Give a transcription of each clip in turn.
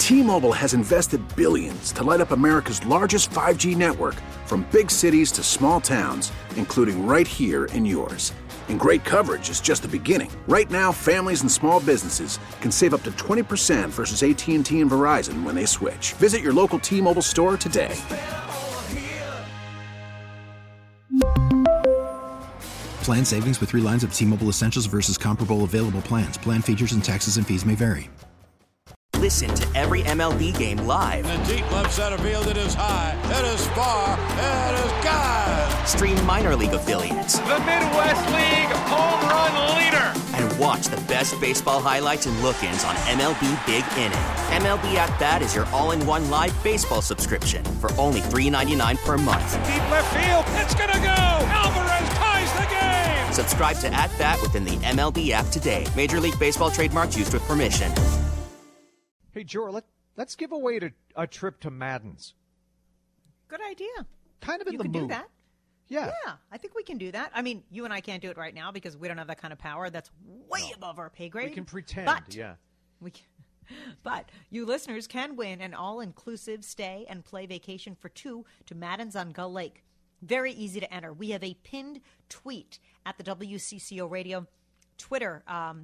T-Mobile has invested billions to light up America's largest 5G network, from big cities to small towns, including right here in yours. And great coverage is just the beginning. Right now, families and small businesses can save up to 20% versus AT&T and Verizon when they switch. Visit your local T-Mobile store today. Plan savings with 3 lines of T-Mobile Essentials versus comparable available plans. Plan features and taxes and fees may vary. Listen to every MLB game live. In the deep left center field, it is high, it is far, it is gone. Stream minor league affiliates. The Midwest League home run leader. And watch the best baseball highlights and look-ins on MLB Big Inning. MLB At Bat is your all-in-one live baseball subscription for only $3.99 per month. Deep left field, it's gonna go. Alvarez ties the game. Subscribe to At Bat within the MLB app today. Major League Baseball trademarks used with permission. Hey, Jor, let's give away a trip to Madden's. Good idea. Kind of in you the mood. You can do that. Yeah. Yeah, I think we can do that. I mean, you and I can't do it right now because we don't have that kind of power. That's way above our pay grade. We can pretend, but yeah. We can, but you listeners can win an all-inclusive stay and play vacation for 2 to Madden's on Gull Lake. Very easy to enter. We have a pinned tweet at the WCCO Radio Twitter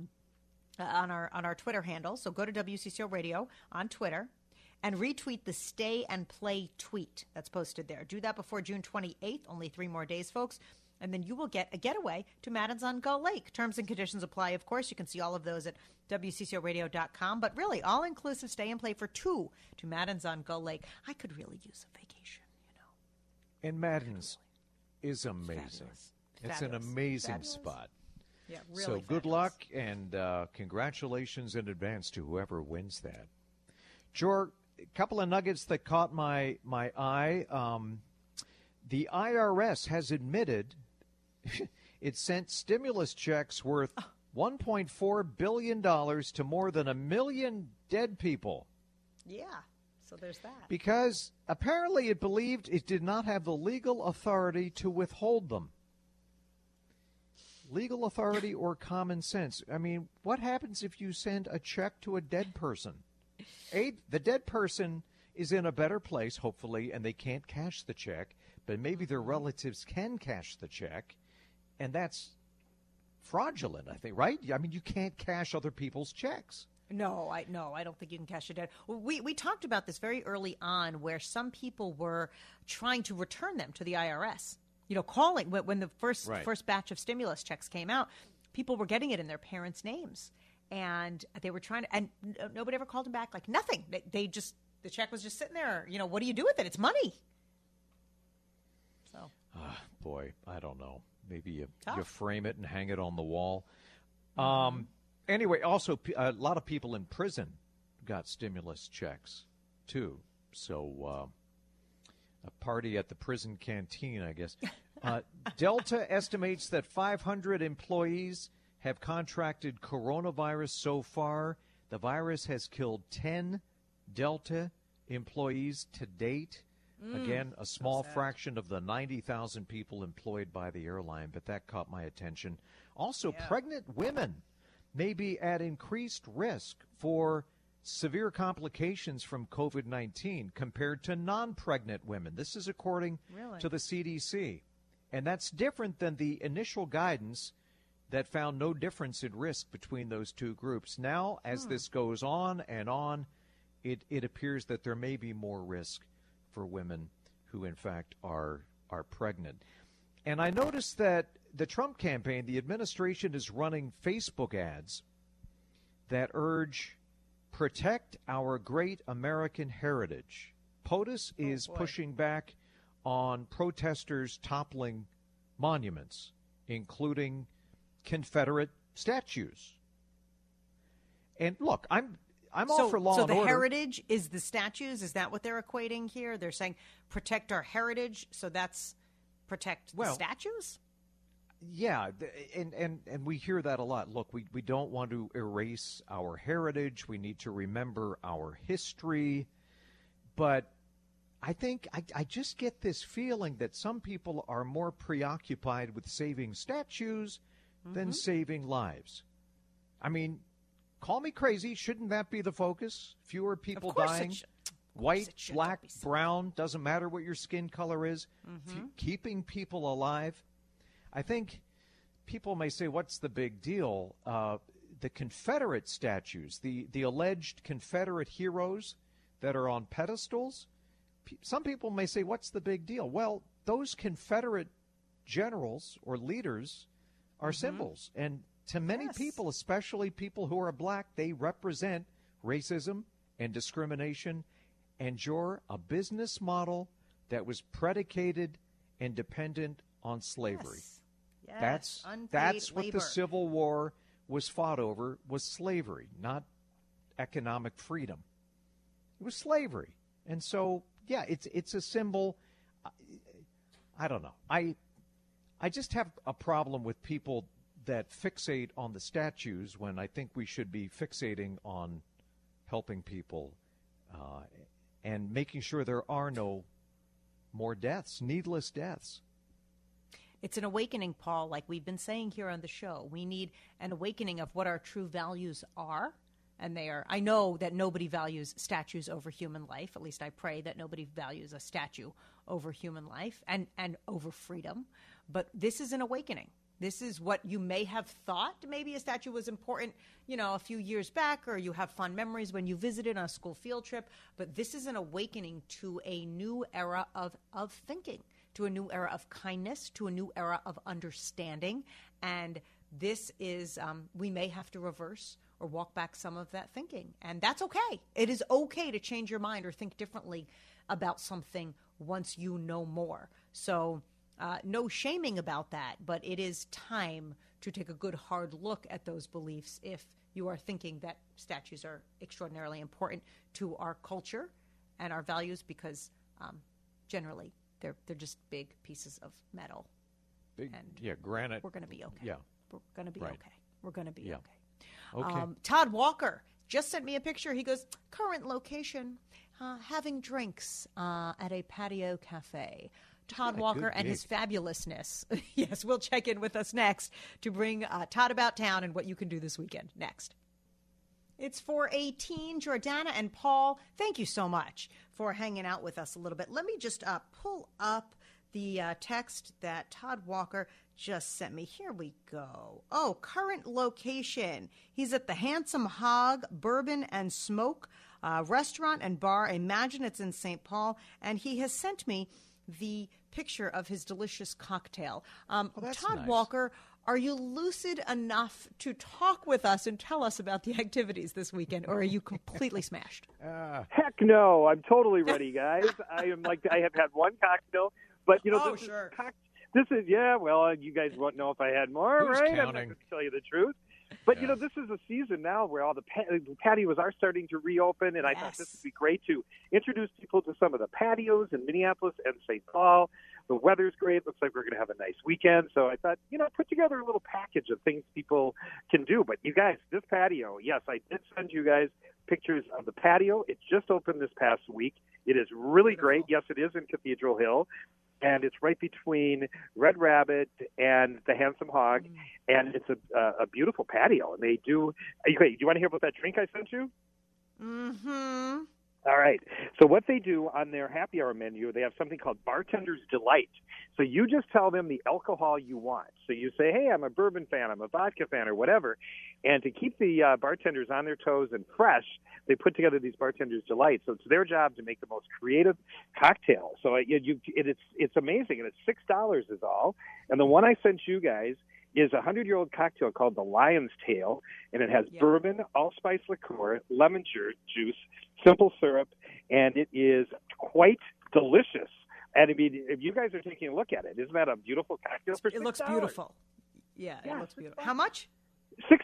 on our Twitter handle. So go to WCCO Radio on Twitter and retweet the stay and play tweet that's posted there. Do that before June 28th, only 3 more days, folks. And then you will get a getaway to Madden's on Gull Lake. Terms and conditions apply, of course. You can see all of those at WCCOradio.com. But really, all-inclusive stay and play for 2 to Madden's on Gull Lake. I could really use a vacation, you know. And Madden's is amazing. It's an amazing spot. Yeah, really. So good luck and congratulations in advance to whoever wins that. Jor, a couple of nuggets that caught my eye. The IRS has admitted it sent stimulus checks worth $1.4 billion to more than 1 million dead people. Yeah, so there's that. Because apparently it believed it did not have the legal authority to withhold them. Legal authority or common sense? I mean, what happens if you send a check to a dead person? The dead person is in a better place, hopefully, and they can't cash the check, but maybe their relatives can cash the check, and that's fraudulent, I think, right? I mean, you can't cash other people's checks. No, I don't think you can cash a debt. We talked about this very early on where some people were trying to return them to the IRS. You know, calling when the first batch of stimulus checks came out, people were getting it in their parents' names, and they were trying to, and nobody ever called them back. Like nothing. They just, the check was just sitting there. You know, what do you do with it? It's money. So, boy, I don't know. Maybe you frame it and hang it on the wall. Anyway, also a lot of people in prison got stimulus checks too. So. A party at the prison canteen, I guess. Delta estimates that 500 employees have contracted coronavirus so far. The virus has killed 10 Delta employees to date. Again, a small fraction of the 90,000 people employed by the airline, but that caught my attention. Also, pregnant women may be at increased risk for severe complications from COVID-19 compared to non-pregnant women. This is according to the CDC. And that's different than the initial guidance that found no difference in risk between those two groups. Now, as this goes on and on, it appears that there may be more risk for women who, in fact, are pregnant. And I noticed that the Trump campaign, the administration is running Facebook ads that urge protect our great American heritage. POTUS is pushing back on protesters toppling monuments, including Confederate statues. And look, I'm all for law and order. So the heritage is the statues? Is that what they're equating here? They're saying protect our heritage, so that's protect the statues? Yeah, and we hear that a lot. Look, we don't want to erase our heritage. We need to remember our history. But I think I just get this feeling that some people are more preoccupied with saving statues than saving lives. I mean, call me crazy. Shouldn't that be the focus? Fewer people dying. White, black, brown, doesn't matter what your skin color is. Keeping people alive. I think people may say, what's the big deal? The Confederate statues, the alleged Confederate heroes that are on pedestals, some people may say, what's the big deal? Well, those Confederate generals or leaders are symbols. And to many people, especially people who are black, they represent racism and discrimination and you're a business model that was predicated and dependent on slavery. That's what the Civil War was fought over, was slavery, not economic freedom. It was slavery. And so, it's a symbol. I don't know. I just have a problem with people that fixate on the statues when I think we should be fixating on helping people and making sure there are no more deaths, needless deaths. It's an awakening, Paul, like we've been saying here on the show. We need an awakening of what our true values are. And they are. I know that nobody values statues over human life. At least I pray that nobody values a statue over human life and over freedom. But this is an awakening. This is what you may have thought maybe a statue was important, a few years back, or you have fond memories when you visited on a school field trip. But this is an awakening to a new era of thinking, to a new era of kindness, to a new era of understanding. And this is, we may have to reverse or walk back some of that thinking. And that's okay. It is okay to change your mind or think differently about something once you know more. So no shaming about that, but it is time to take a good hard look at those beliefs if you are thinking that statues are extraordinarily important to our culture and our values, because generally they're just big pieces of metal. Granite. We're going to be okay. Yeah. We're going to be okay. We're going to be okay. Okay. Todd Walker just sent me a picture. He goes, current location, having drinks at a patio cafe. Todd Walker and his fabulousness. Yes, we'll check in with us next to bring Todd about town and what you can do this weekend. Next. It's 4:18. Jordana and Paul, thank you so much for hanging out with us a little bit. Let me just pull up the text that Todd Walker just sent me. Here we go. Oh, current location. He's at the Handsome Hog Bourbon and Smoke restaurant and bar. I imagine it's in St. Paul. And he has sent me the picture of his delicious cocktail. Todd nice. Walker, are you lucid enough to talk with us and tell us about the activities this weekend, or are you completely smashed? Heck no, I'm totally ready, guys. I have had one cocktail, but this is you guys won't know if I had more, Who's right? Counting? I'm not going to tell you the truth. But, this is a season now where all the patios are starting to reopen, and I thought this would be great to introduce people to some of the patios in Minneapolis and St. Paul. The weather's great. Looks like we're going to have a nice weekend. So I thought, put together a little package of things people can do. But you guys, this patio, yes, I did send you guys pictures of the patio. It just opened this past week. It is really great. Yes, it is in Cathedral Hill. And it's right between Red Rabbit and the Handsome Hog, and it's a beautiful patio. And they do. Okay, do you want to hear about that drink I sent you? Mm-hmm. All right. So what they do on their happy hour menu, they have something called Bartender's Delight. So you just tell them the alcohol you want. So you say, hey, I'm a bourbon fan, I'm a vodka fan, or whatever. And to keep the bartenders on their toes and fresh, they put together these Bartender's Delight. So it's their job to make the most creative cocktail. So it's amazing, and it's $6 is all. And the one I sent you guys is a 100-year-old cocktail called the Lion's Tail, and it has bourbon, allspice liqueur, lemon juice, simple syrup, and it is quite delicious. And I mean, if you guys are taking a look at it, isn't that a beautiful cocktail for $6? It looks beautiful. Yeah, it looks beautiful. How much? $6.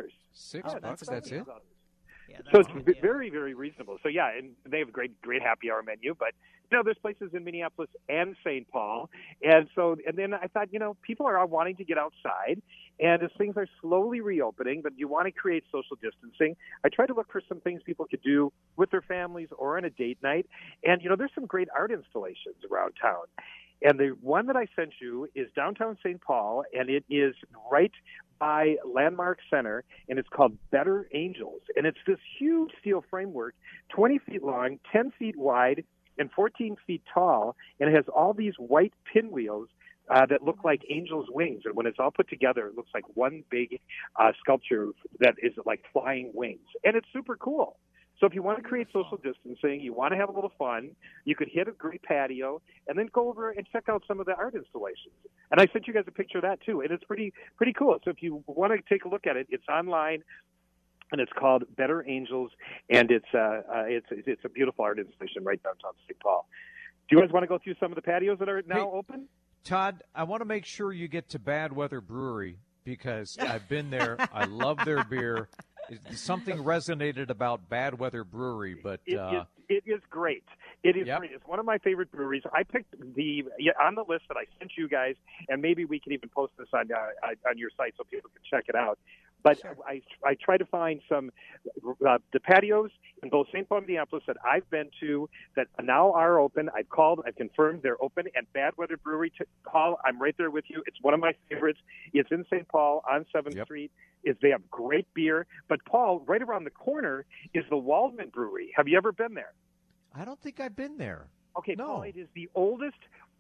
$6, that's it? Yeah, so it's very, very reasonable. So, and they have a great happy hour menu. But, there's places in Minneapolis and St. Paul. And then I thought, people are all wanting to get outside. And as things are slowly reopening, but you want to create social distancing, I try to look for some things people could do with their families or on a date night. And, there's some great art installations around town. And the one that I sent you is downtown St. Paul, and it is right by Landmark Center, and it's called Better Angels. And it's this huge steel framework, 20 feet long, 10 feet wide, and 14 feet tall, and it has all these white pinwheels that look like angels' wings. And when it's all put together, it looks like one big sculpture that is like flying wings. And it's super cool. So if you want to create social distancing, you want to have a little fun, you could hit a great patio and then go over and check out some of the art installations. And I sent you guys a picture of that too, and it's pretty cool. So if you want to take a look at it, it's online, and it's called Better Angels, and it's a beautiful art installation right downtown St. Paul. Do you guys want to go through some of the patios that are now open? Todd, I want to make sure you get to Bad Weather Brewery because I've been there. I love their beer. Something resonated about Bad Weather Brewery, but it is great. It is Yep. great. It's one of my favorite breweries. I picked on the list that I sent you guys, and maybe we can even post this on your site so people can check it out. But sure. I try to find some the patios in both St. Paul and Minneapolis that I've been to that now are open. I've called, I've confirmed they're open. And Bad Weather Brewery, Paul, I'm right there with you. It's one of my favorites. It's in St. Paul on 7th Street. They have great beer. But, Paul, right around the corner is the Waldman Brewery. Have you ever been there? I don't think I've been there. Okay, no. Paul, it is the oldest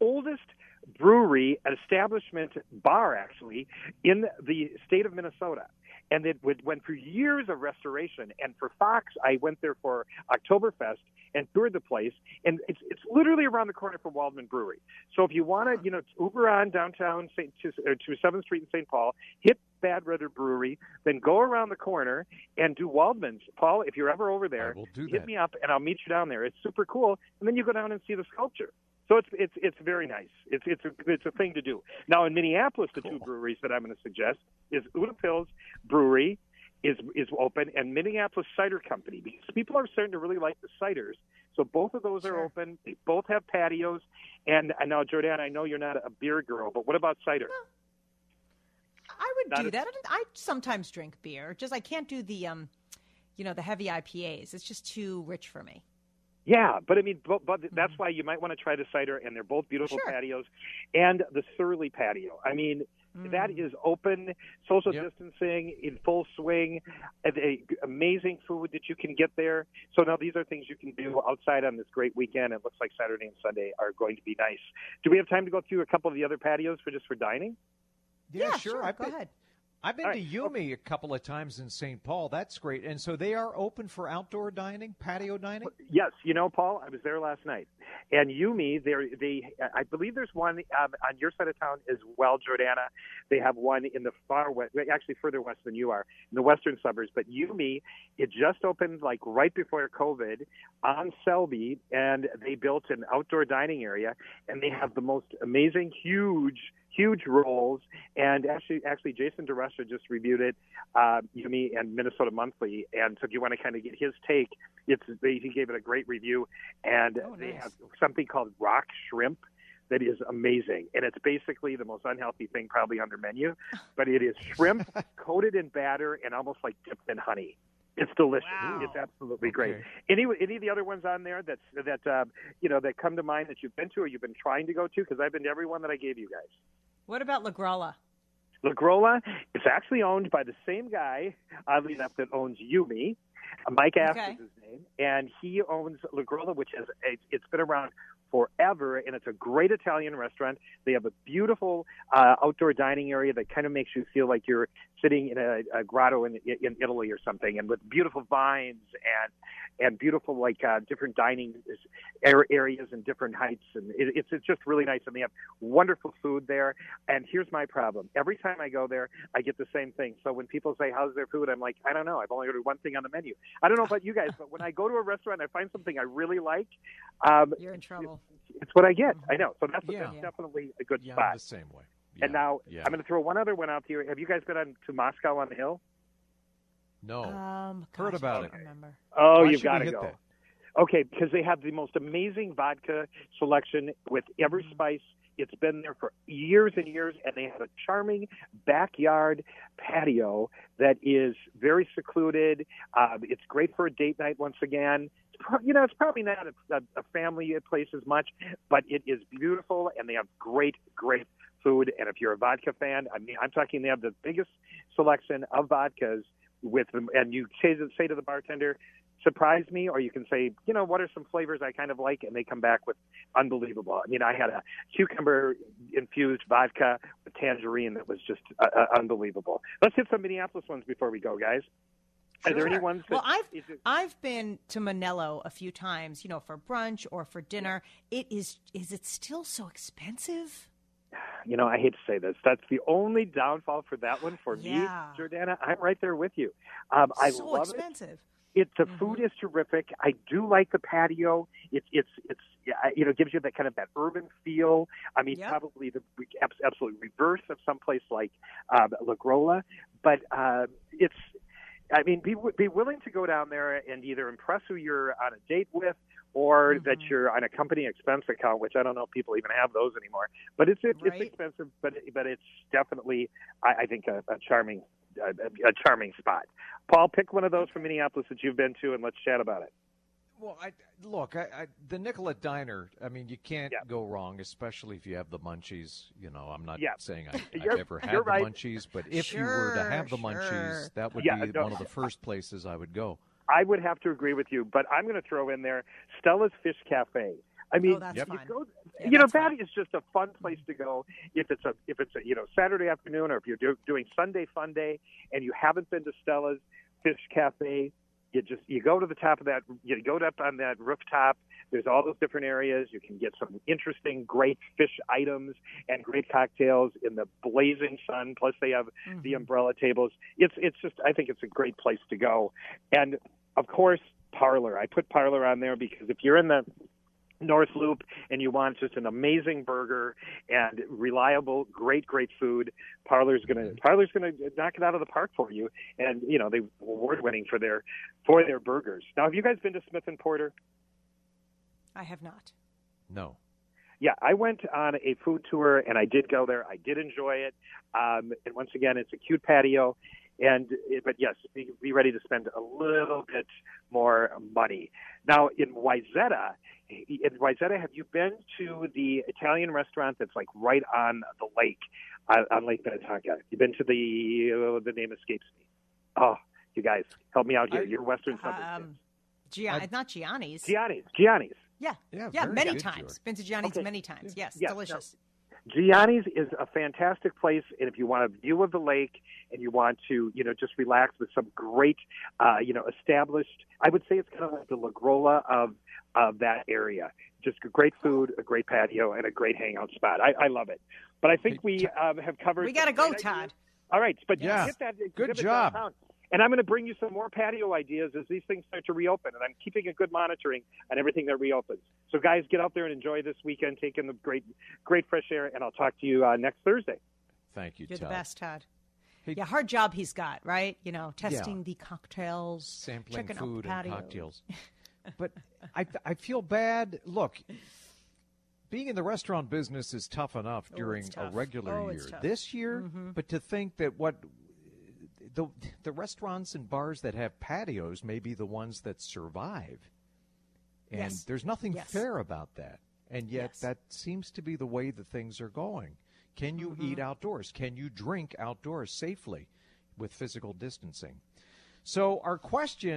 brewery, an establishment bar, actually, in the state of Minnesota. And it went through years of restoration. And for Fox, I went there for Oktoberfest and toured the place. And it's literally around the corner from Waldman Brewery. So if you want to, Uber on downtown to 7th Street in St. Paul, hit Bad Weather Brewery, then go around the corner and do Waldman's. Paul, if you're ever over there, hit me up and I'll meet you down there. It's super cool. And then you go down and see the sculpture. So it's very nice. It's a thing to do. Now in Minneapolis, the two breweries that I'm going to suggest is Unapil's Brewery is open, and Minneapolis Cider Company, because people are starting to really like the ciders. So both of those are open. They both have patios. And now, Jordan, I know you're not a beer girl, but what about cider? I would do that. I sometimes drink beer. Just I can't do the the heavy IPAs. It's just too rich for me. Yeah, but I mean, but that's why you might want to try the cider, and they're both beautiful patios, and the Surly patio. I mean, that is open, social distancing in full swing, amazing food that you can get there. So now these are things you can do outside on this great weekend. It looks like Saturday and Sunday are going to be nice. Do we have time to go through a couple of the other patios for dining? Yeah, sure. Go ahead. I've been to Yumi a couple of times in St. Paul. That's great. And so they are open for outdoor dining, patio dining? Yes. Paul, I was there last night. And Yumi, I believe there's one on your side of town as well, Jordana. They have one in the far west, actually further west than you are, in the western suburbs. But Yumi, it just opened like right before COVID on Selby, and they built an outdoor dining area, and they have the most amazing, huge rolls, and actually Jason DeRusha just reviewed it, Yumi and Minnesota Monthly, and so if you want to kind of get his take, he gave it a great review, and they have something called rock shrimp that is amazing, and it's basically the most unhealthy thing probably on their menu, but it is shrimp coated in batter and almost like dipped in honey. It's delicious. Wow. It's absolutely great. Any of the other ones on there that come to mind that you've been to or you've been trying to go to? Because I've been to every one that I gave you guys. What about La Grolla? La Grolla is actually owned by the same guy, oddly enough, that owns Yumi. Mike Aft is his name, and he owns La Grolla, which it's been around forever, and it's a great Italian restaurant. They have a beautiful outdoor dining area that kind of makes you feel like you're sitting in a grotto in Italy or something, and with beautiful vines and beautiful different dining areas and different heights, and it's just really nice. And they have wonderful food there. And here's my problem: every time I go there, I get the same thing. So when people say, "How's their food?" I'm like, I don't know. I've only ordered one thing on the menu. I don't know about you guys, but when I go to a restaurant, I find something I really like. You're in trouble. It's what I get. I know. So that's definitely a good spot. The same way. And now I'm going to throw one other one out here. Have you guys been to Moscow on the Hill? No. Heard about it. Remember. Oh, you've got to go. That? Okay, because they have the most amazing vodka selection with every spice It's been there for years and years, and they have a charming backyard patio that is very secluded. It's great for a date night once again. It's probably not a family place as much, but it is beautiful, and they have great, great food. And if you're a vodka fan, I mean, I'm talking they have the biggest selection of vodkas with them, and you say to the bartender, surprise me, or you can say, what are some flavors I kind of like, and they come back with unbelievable. I mean, I had a cucumber-infused vodka with tangerine that was just unbelievable. Let's hit some Minneapolis ones before we go, guys. Are there any ones that... Well, I've been to Manello a few times, for brunch or for dinner. Is it still so expensive? I hate to say this. That's the only downfall for that one for me, Yeah. Jordana. I'm right there with you. I so love expensive. The food is terrific. I do like the patio. It's gives you that kind of that urban feel. I mean, probably the absolute reverse of someplace like La Grolla, but it's. I mean, be willing to go down there and either impress who you're on a date with, or that you're on a company expense account, which I don't know if people even have those anymore. But it's expensive, but it's definitely, I think, a charming spot. Paul, pick one of those from Minneapolis that you've been to, and let's chat about it. Well, the Nicollet Diner, I mean, you can't go wrong, especially if you have the munchies. I'm not saying I've ever had the munchies, but if you were to have the munchies, that would be one of the first places I would go. I would have to agree with you, but I'm going to throw in there Stella's Fish Cafe. I mean, that is just a fun place to go if it's a Saturday afternoon, or if you're doing Sunday Fun Day and you haven't been to Stella's Fish Cafe. You go to the top of that, you go up on that rooftop. There's all those different areas. You can get some interesting, great fish items and great cocktails in the blazing sun. Plus, they have the umbrella tables. It's just, I think it's a great place to go. And of course, Parlor. I put Parlor on there because if you're in the North Loop and you want just an amazing burger and reliable, great food, Parlor's gonna knock it out of the park for you. And they award winning for their burgers. Now, have you guys been to Smith and Porter? I have not. No. Yeah, I went on a food tour and I did go there. I did enjoy it. And once again, it's a cute patio. But yes, be ready to spend a little bit more money. Now, in Wayzata, have you been to the Italian restaurant that's like right on the lake, on Lake Minnetonka? You've been to the name escapes me. Oh, you guys, help me out here. You're Western Suburbs. Not Gianni's. Gianni's. Yeah, many times. Been to Gianni's many times. Yes, delicious. Gianni's is a fantastic place, and if you want a view of the lake and you want to, just relax with some great, established, I would say it's kind of like the La Grolla of that area. Just great food, a great patio, and a great hangout spot. I love it. But I think we have covered. We got to go, Todd. All right, but hit that. Good job. Downtown. And I'm going to bring you some more patio ideas as these things start to reopen. And I'm keeping a good monitoring on everything that reopens. So, guys, get out there and enjoy this weekend, take in the great fresh air, and I'll talk to you next Thursday. Thank you, You're Todd. the best, Todd. Hard job he's got, right? Testing the cocktails, sampling checking food out the and cocktails. But I feel bad. Look, being in the restaurant business is tough enough during a regular year. This year, but to think that the restaurants and bars that have patios may be the ones that survive. And there's nothing fair about that. And yet that seems to be the way that things are going. Can you eat outdoors? Can you drink outdoors safely with physical distancing? So our question,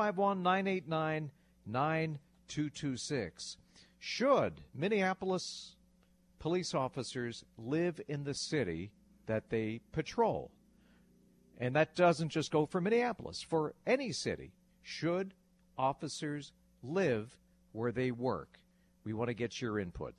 651-989-9226. Should Minneapolis police officers live in the city that they patrol? And that doesn't just go for Minneapolis. For any city, should officers live where they work? We want to get your input.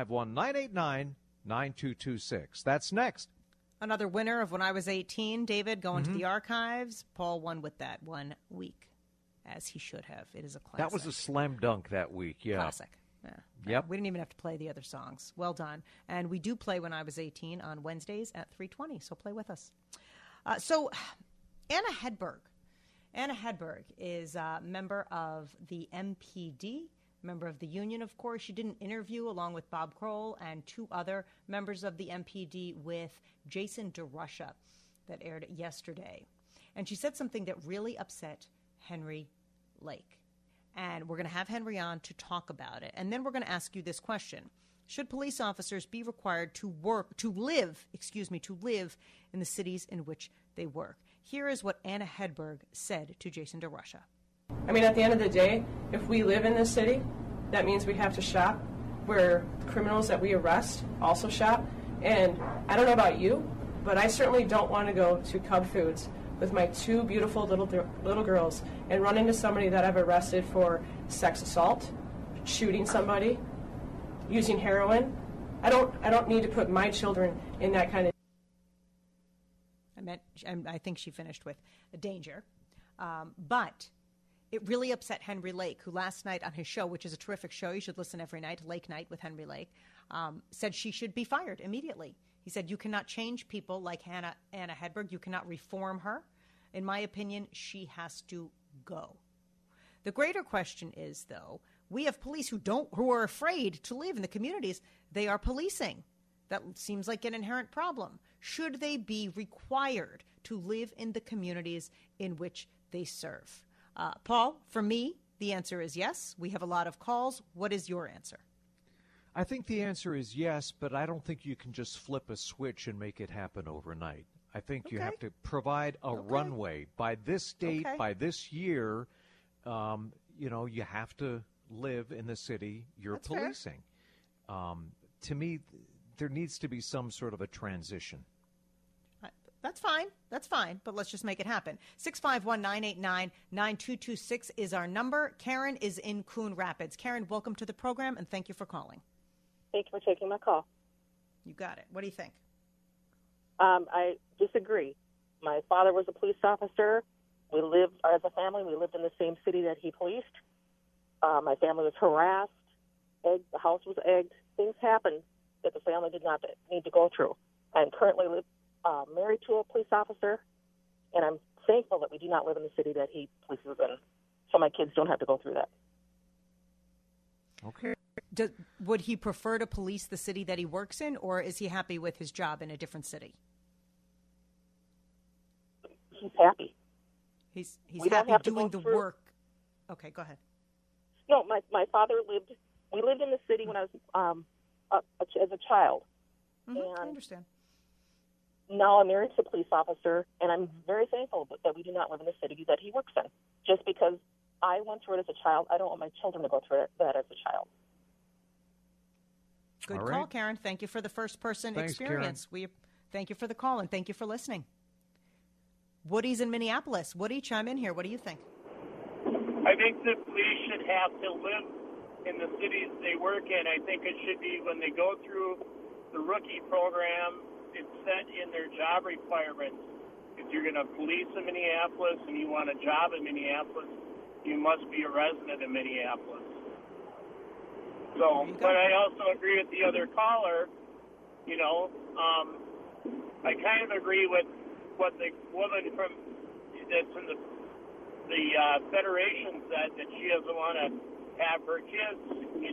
651-989-9226. That's next. Another winner of When I Was 18, David, going to the archives. Paul won with that 1 week, as he should have. It is a classic. That was a slam dunk that week, Classic. Yeah. Yep. We didn't even have to play the other songs. Well done. And we do play When I Was 18 on Wednesdays at 3:20, so play with us. So Anna Hedberg is a member of the MPD, member of the union, of course. She did an interview along with Bob Kroll and two other members of the MPD with Jason DeRusha that aired yesterday. And she said something that really upset Henry Lake. And we're going to have Henry on to talk about it. And then we're going to ask you this question. Should police officers be required to live in the cities in which they work? Here is what Anna Hedberg said to Jason DeRusha. I mean, at the end of the day, if we live in this city, that means we have to shop where criminals that we arrest also shop. And I don't know about you, but I certainly don't want to go to Cub Foods with my two beautiful little girls and run into somebody that I've arrested for sex assault, shooting somebody, using heroin. I don't need to put my children in that kind of... I think she finished with danger. But it really upset Henry Lake, who last night on his show, which is a terrific show, you should listen every night, Lake Night with Henry Lake, said she should be fired immediately. He said, you cannot change people like Anna Hedberg. You cannot reform her. In my opinion, she has to go. The greater question is, though, we have police who are afraid to live in the communities they are policing. That seems like an inherent problem. Should they be required to live in the communities in which they serve? Paul, for me, the answer is yes. We have a lot of calls. What is your answer? I think the answer is yes, but I don't think you can just flip a switch and make it happen overnight. I think you have to provide a runway. By this date, by this year, you have to live in the city you're That's policing. To me, there needs to be some sort of a transition. That's fine, but let's just make it happen. 651-989-9226 is our number. Karen is in Coon Rapids. Karen, welcome to the program, and thank you for calling. Thank you for taking my call. You got it. What do you think? I disagree. My father was a police officer. We lived, as a family, we lived in the same city that he policed. My family was harassed. The house was egged. Things happened that the family did not need to go through. I'm currently married to a police officer, and I'm thankful that we do not live in the city that he polices in, so my kids don't have to go through that. Okay. Would he prefer to police the city that he works in, or is he happy with his job in a different city? He's happy. He's happy doing the work. Okay, go ahead. No, my father we lived in the city when I was as a child. Mm-hmm, and I understand. Now I'm married to a police officer, and I'm very thankful that we do not live in the city that he works in. Just because I went through it as a child, I don't want my children to go through that as a child. Good call, Karen. Thank you for the first-person experience. Karen. Thank you for the call, and thank you for listening. Woody's in Minneapolis. Woody, chime in here. What do you think? I think the police should have to live in the cities they work in. I think it should be when they go through the rookie program, it's set in their job requirements. If you're going to police in Minneapolis and you want a job in Minneapolis, you must be a resident of Minneapolis. So, but I also agree with the other caller. I kind of agree with what the woman that's in the Federation said, that she doesn't want to have her kids,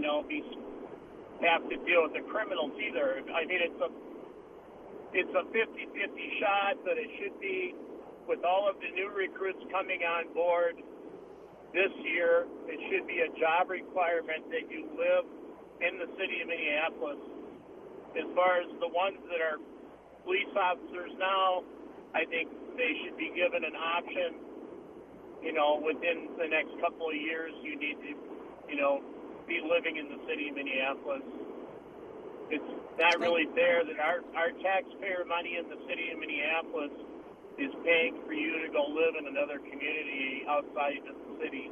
have to deal with the criminals either. I mean, it's a 50-50 shot, but it should be, with all of the new recruits coming on board this year, it should be a job requirement that you live in the city of Minneapolis. As far as the ones that are police officers now, I think they should be given an option. Within the next couple of years, you need to, be living in the city of Minneapolis. It's not really fair that our taxpayer money in the city of Minneapolis is paying for you to go live in another community outside of the city.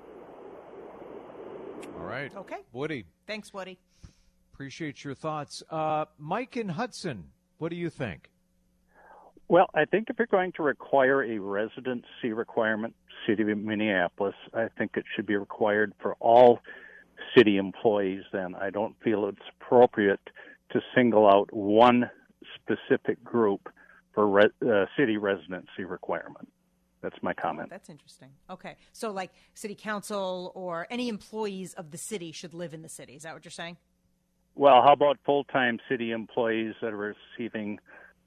All right. Okay. Woody. Thanks, Woody. Appreciate your thoughts. Mike in Hudson, what do you think? Well, I think if you're going to require a residency requirement, city of Minneapolis, I think it should be required for all city employees then. I don't feel it's appropriate to single out one specific group for city residency requirement. That's my comment. That's interesting. Okay. So like city council or any employees of the city should live in the city. Is that what you're saying? Well, how about full-time city employees that are receiving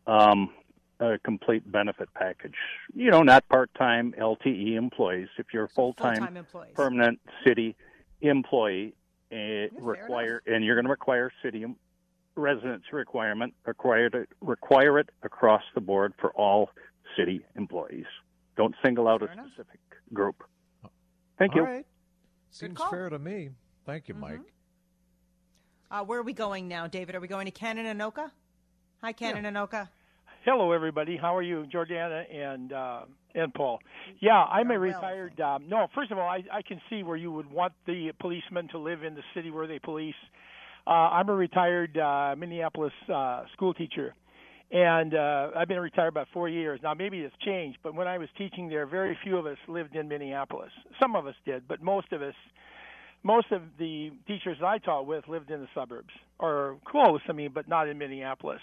a complete benefit package? Not part-time LTE employees. If you're a full-time permanent city employee, and you're going to require city residency requirement, require it across the board for all city employees. Don't single out a specific group. Thank you. All right. Seems fair to me. Thank you, Mike. Where are we going now, David? Are we going to Ken and Anoka? Hi, Ken and Anoka. Hello, everybody. How are you, Jordana and Paul? Yeah, I'm a retired. No, first of all, I can see where you would want the policemen to live in the city where they police. I'm a retired Minneapolis school teacher, and I've been retired about 4 years. Now, maybe it's changed, but when I was teaching there, very few of us lived in Minneapolis. Some of us did, but most of the teachers I taught with lived in the suburbs, or close, but not in Minneapolis.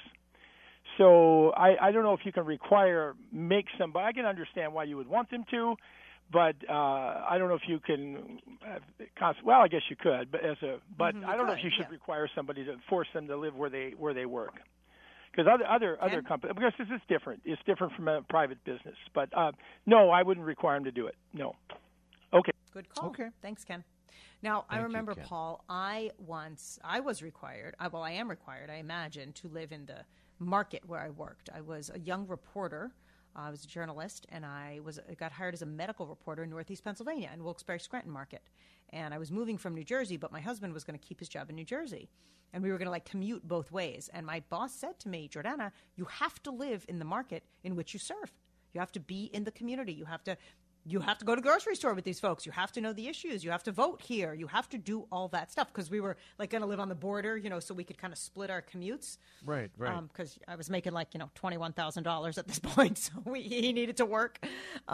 So I don't know if you can make somebody. I can understand why you would want them to, but I don't know if you can. Well, I guess you could, but I don't know if you should require somebody to force them to live where they work. Because other companies, because this is different. It's different from a private business. But no, I wouldn't require them to do it. No. Okay. Good call. Okay. Thanks, Ken. Now, I remember, Paul, I was required, I am required, I imagine, to live in the market where I worked. I was a young reporter. I was a journalist, and I got hired as a medical reporter in Northeast Pennsylvania in Wilkes-Barre-Scranton Market. And I was moving from New Jersey, but my husband was going to keep his job in New Jersey. And we were going to commute both ways. And my boss said to me, Jordana, you have to live in the market in which you serve. You have to be in the community. You have to go to the grocery store with these folks. You have to know the issues. You have to vote here. You have to do all that stuff because we were going to live on the border, so we could kind of split our commutes. Right. Because I was making $21,000 at this point, so he needed to work.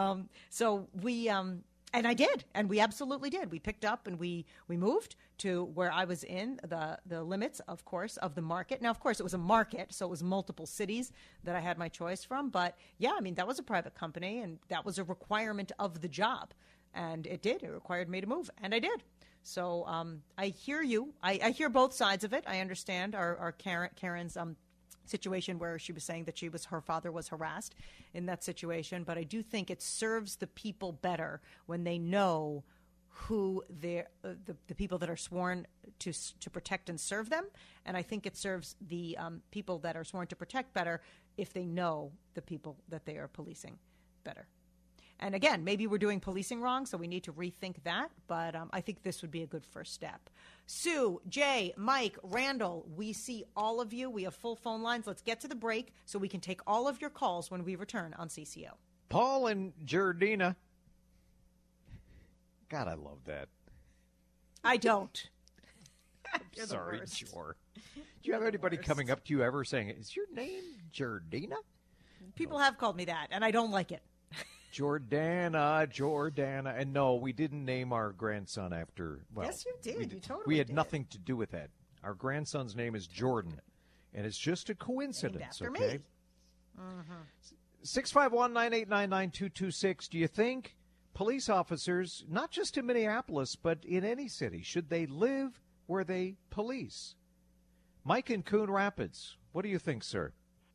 So we and I did, and we absolutely did. We picked up and we moved to where I was in the limits, of course, of the market. Now, of course, it was a market, so it was multiple cities that I had my choice from. But yeah, that was a private company, and that was a requirement of the job, and it required me to move, and I did. So I hear you. I hear both sides of it. I understand our Karen's situation where she was saying that her father was harassed in that situation, but I do think it serves the people better when they know who the people that are sworn to protect and serve them, and I think it serves the people that are sworn to protect better if they know the people that they are policing better. And again, maybe we're doing policing wrong, so we need to rethink that. But I think this would be a good first step. Sue, Jay, Mike, Randall, we see all of you. We have full phone lines. Let's get to the break so we can take all of your calls when we return on CCO. Paul and Jordana. God, I love that. I don't. I'm sorry, Jor. Do you have anybody coming up to you ever saying, is your name Jordana? People have called me that, and I don't like it. Jordana. And no, we didn't name our grandson after, yes, you did. You totally We had did. nothing to do with that. Our grandson's name is Jordan, and it's just a coincidence, named okay? Me. 651-989-9226. Do you think police officers, not just in Minneapolis, but in any city, should they live where they police? Mike in Coon Rapids, what do you think, sir?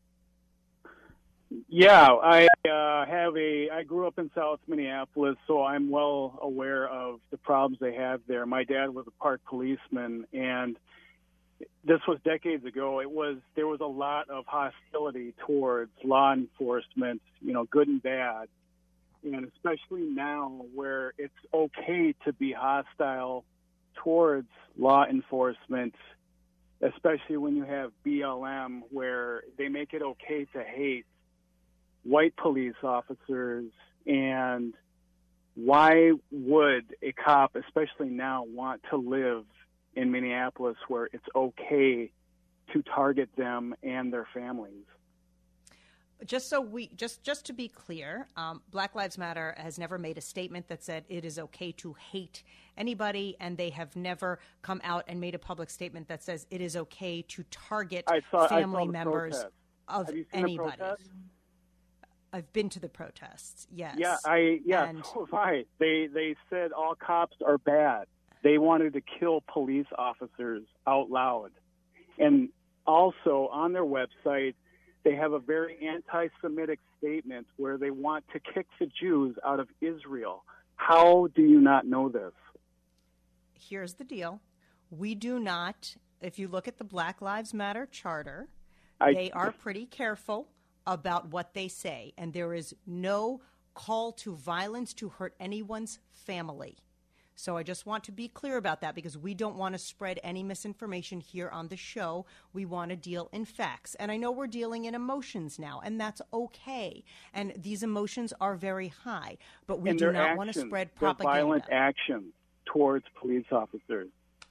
Yeah, I grew up in South Minneapolis, so I'm well aware of the problems they have there. My dad was a park policeman, and this was decades ago. There was a lot of hostility towards law enforcement, good and bad, and especially now where it's okay to be hostile towards law enforcement, especially when you have BLM, where they make it okay to hate white police officers. And why would a cop, especially now, want to live in Minneapolis where it's okay to target them and their families? Just to be clear, Black Lives Matter has never made a statement that said it is okay to hate anybody, and they have never come out and made a public statement that says it is okay to target family members of anybody. I've been to the protests. Yes. Yeah, so have I. They said all cops are bad. They wanted to kill police officers out loud. And also on their website, they have a very anti-Semitic statement where they want to kick the Jews out of Israel. How do you not know this? Here's the deal. We do not, if you look at the Black Lives Matter charter, they are pretty careful about what they say, and there is no call to violence to hurt anyone's family. So I just want to be clear about that because we don't want to spread any misinformation here on the show. We want to deal in facts. And I know we're dealing in emotions now, and that's okay. And these emotions are very high, but we do not want to spread propaganda. Violent action towards police officers.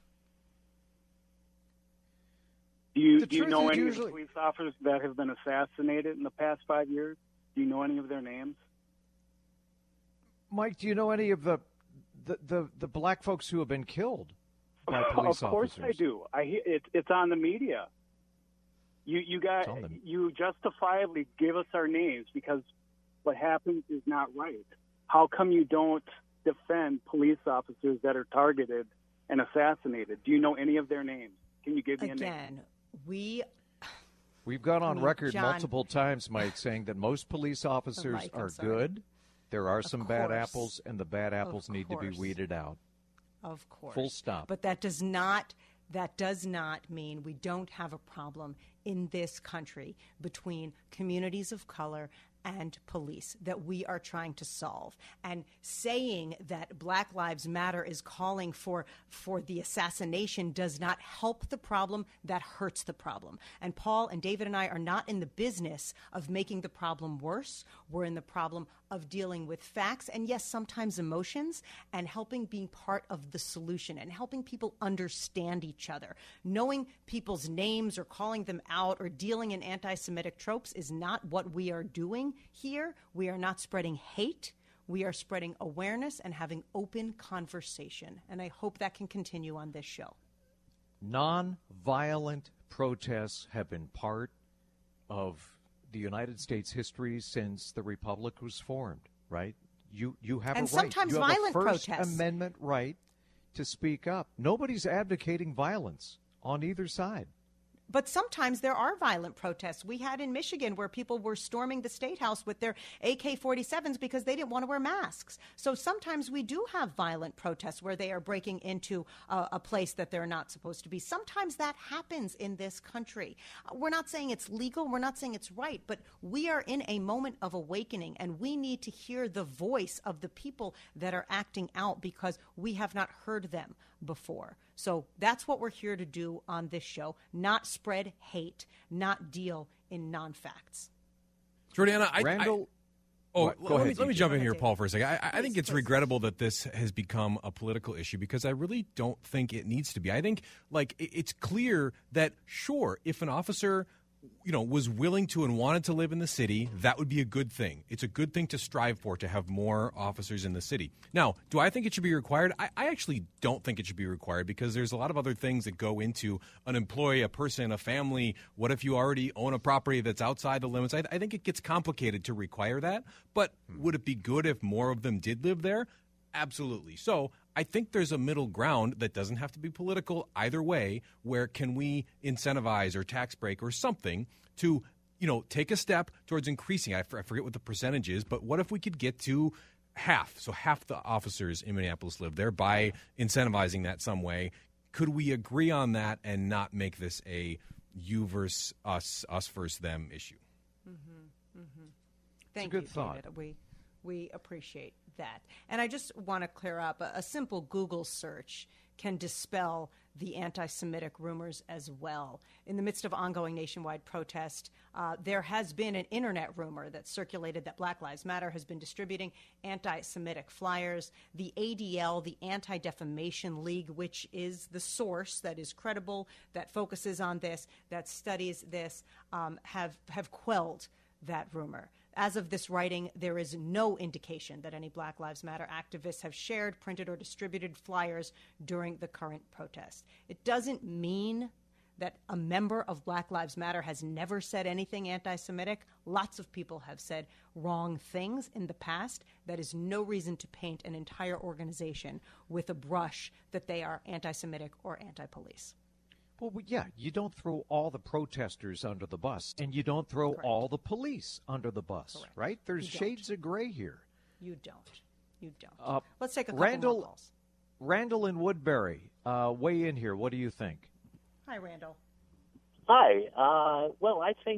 Do you know any of the police officers that have been assassinated in the past 5 years? Do you know any of their names? Mike, do you know any of the black folks who have been killed by police officers? Of course I do. It's on the media. You justifiably give us our names because what happens is not right. How come you don't defend police officers that are targeted and assassinated? Do you know any of their names? Can you give me a name? Again, we've gone on record multiple times, Mike, saying that most police officers are good. There are some bad apples, and the bad apples need to be weeded out. Of course. Full stop. But that does not mean we don't have a problem in this country between communities of color and police that we are trying to solve. And saying that Black Lives Matter is calling for the assassination does not help the problem, that hurts the problem. And Paul and David and I are not in the business of making the problem worse. We're in the problem of dealing with facts and, yes, sometimes emotions, and helping being part of the solution and helping people understand each other. Knowing people's names or calling them out or dealing in anti-Semitic tropes is not what we are doing here. We are not spreading hate. We are spreading awareness and having open conversation. And I hope that can continue on this show. Non-violent protests have been part of the United States history since the Republic was formed, right? You have and a right. Sometimes you have violent a First protests. Amendment right to speak up. Nobody's advocating violence on either side. But sometimes there are violent protests. We had in Michigan where people were storming the State House with their AK-47s because they didn't want to wear masks. So sometimes we do have violent protests where they are breaking into a place that they're not supposed to be. Sometimes that happens in this country. We're not saying it's legal. We're not saying it's right. But we are in a moment of awakening, and we need to hear the voice of the people that are acting out because we have not heard them before. So that's what we're here to do on this show, not spread hate, not deal in non-facts. Jordana, let me jump in here, Paul, for a second. I think it's regrettable that this has become a political issue because I really don't think it needs to be. I think, it's clear that, sure, if an officer was willing to and wanted to live in the city, that would be a good thing. It's a good thing to strive for, to have more officers in the city. Now, do I think it should be required? I actually don't think it should be required because there's a lot of other things that go into an employee, a person, a family. What if you already own a property that's outside the limits? I think it gets complicated to require that. But would it be good if more of them did live there? Absolutely. So I think there's a middle ground that doesn't have to be political either way, where can we incentivize or tax break or something to, take a step towards increasing. I forget what the percentage is, but what if we could get to half? So half the officers in Minneapolis live there by incentivizing that some way. Could we agree on that and not make this a you versus us versus them issue? Mm-hmm. Mm-hmm. Thank you, David. We appreciate that. And I just want to clear up, a simple Google search can dispel the anti-Semitic rumors as well. In the midst of ongoing nationwide protest, there has been an internet rumor that circulated that Black Lives Matter has been distributing anti-Semitic flyers. The ADL, the Anti-Defamation League, which is the source that is credible, that focuses on this, that studies this, have quelled that rumor. As of this writing, there is no indication that any Black Lives Matter activists have shared, printed, or distributed flyers during the current protest. It doesn't mean that a member of Black Lives Matter has never said anything anti-Semitic. Lots of people have said wrong things in the past. That is no reason to paint an entire organization with a brush that they are anti-Semitic or anti-police. Well, yeah, you don't throw all the protesters under the bus, and you don't throw all the police under the bus, right? There's shades of gray here. You don't. You don't. Let's take a couple more calls. Randall in Woodbury, weigh in here. What do you think? Hi, Randall. Hi. Well, I think,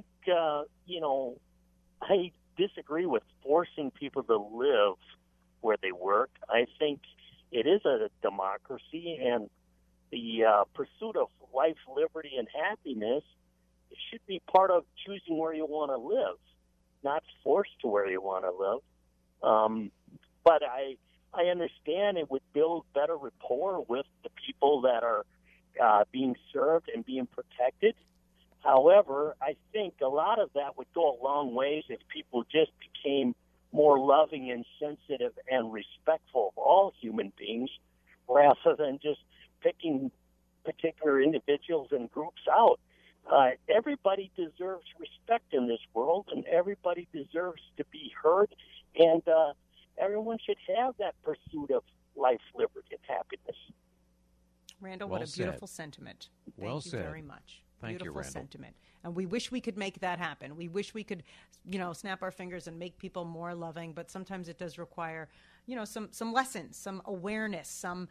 I disagree with forcing people to live where they work. I think it is a democracy, and the pursuit of life, liberty, and happiness should be part of choosing where you want to live, not forced to where you want to live. But I understand it would build better rapport with the people that are being served and being protected. However, I think a lot of that would go a long ways if people just became more loving and sensitive and respectful of all human beings rather than just picking particular individuals and groups out. Everybody deserves respect in this world, and everybody deserves to be heard, and everyone should have that pursuit of life, liberty, and happiness. Randall, what a beautiful sentiment. Thank you very much. Thank beautiful you, Randall. Sentiment. And we wish we could make that happen. We wish we could, snap our fingers and make people more loving, but sometimes it does require, some lessons, some awareness, some,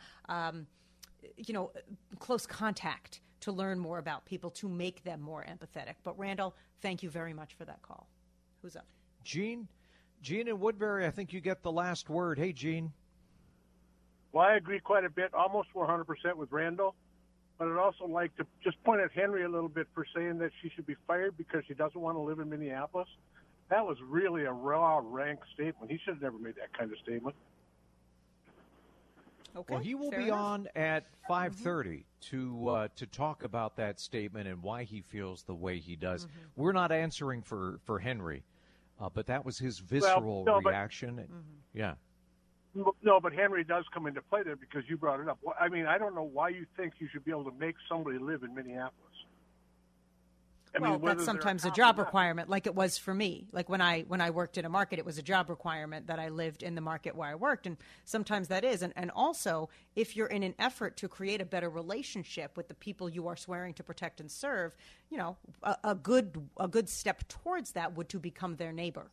close contact to learn more about people, to make them more empathetic. But Randall, thank you very much for that call. Who's up? Gene in Woodbury, I think you get the last word. Hey, Gene. Well, I agree quite a bit, almost 400% with Randall. But I'd also like to just point at Henry a little bit for saying that she should be fired because she doesn't want to live in Minneapolis. That was really a raw, rank statement. He should have never made that kind of statement. Okay, well, he will be on at 5:30 to talk about that statement and why he feels the way he does. We're not answering for Henry, but that was his visceral reaction. Yeah. No, but Henry does come into play there because you brought it up. I mean, I don't know why you think you should be able to make somebody live in Minneapolis. That's sometimes a job requirement, like it was for me. Like when I worked in a market, it was a job requirement that I lived in the market where I worked, and sometimes that is. And also, if you're in an effort to create a better relationship with the people you are swearing to protect and serve, a good step towards that would to become their neighbor.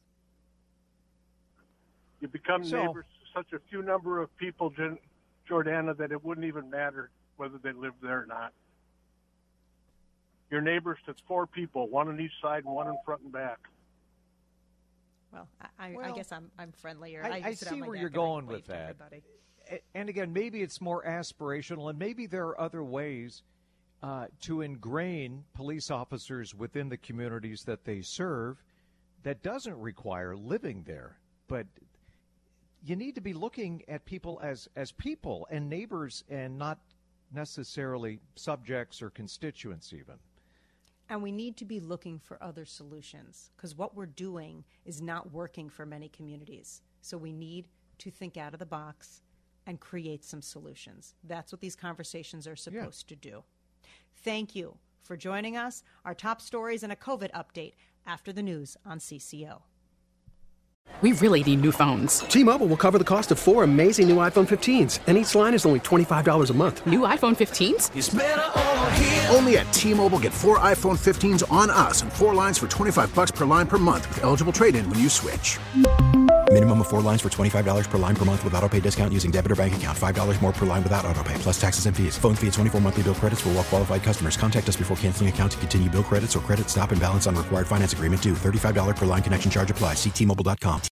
You become neighbors to such a few number of people, Jordana, that it wouldn't even matter whether they lived there or not. Your neighbors to 4 people, 1 on each side and 1 in front and back. Well, I guess I'm friendlier. I see where you're going with that. And again, maybe it's more aspirational, and maybe there are other ways to ingrain police officers within the communities that they serve that doesn't require living there. But you need to be looking at people as people and neighbors and not necessarily subjects or constituents even. And we need to be looking for other solutions because what we're doing is not working for many communities. So we need to think out of the box and create some solutions. That's what these conversations are supposed to do. Thank you for joining us. Our top stories and a COVID update after the news on CCO. We really need new phones. T-Mobile will cover the cost of 4 amazing new iPhone 15s, and each line is only $25 a month. New iPhone 15s? It's better over here. Only at T-Mobile, get 4 iPhone 15s on us and 4 lines for $25 per line per month with eligible trade-in when you switch. Minimum of 4 lines for $25 per line per month with autopay discount using debit or bank account. $5 more per line without autopay, plus taxes and fees. Phone fee at 24 monthly bill credits for well-qualified customers. Contact us before canceling account to continue bill credits or credit stop and balance on required finance agreement due. $35 per line connection charge applies. See T-Mobile.com.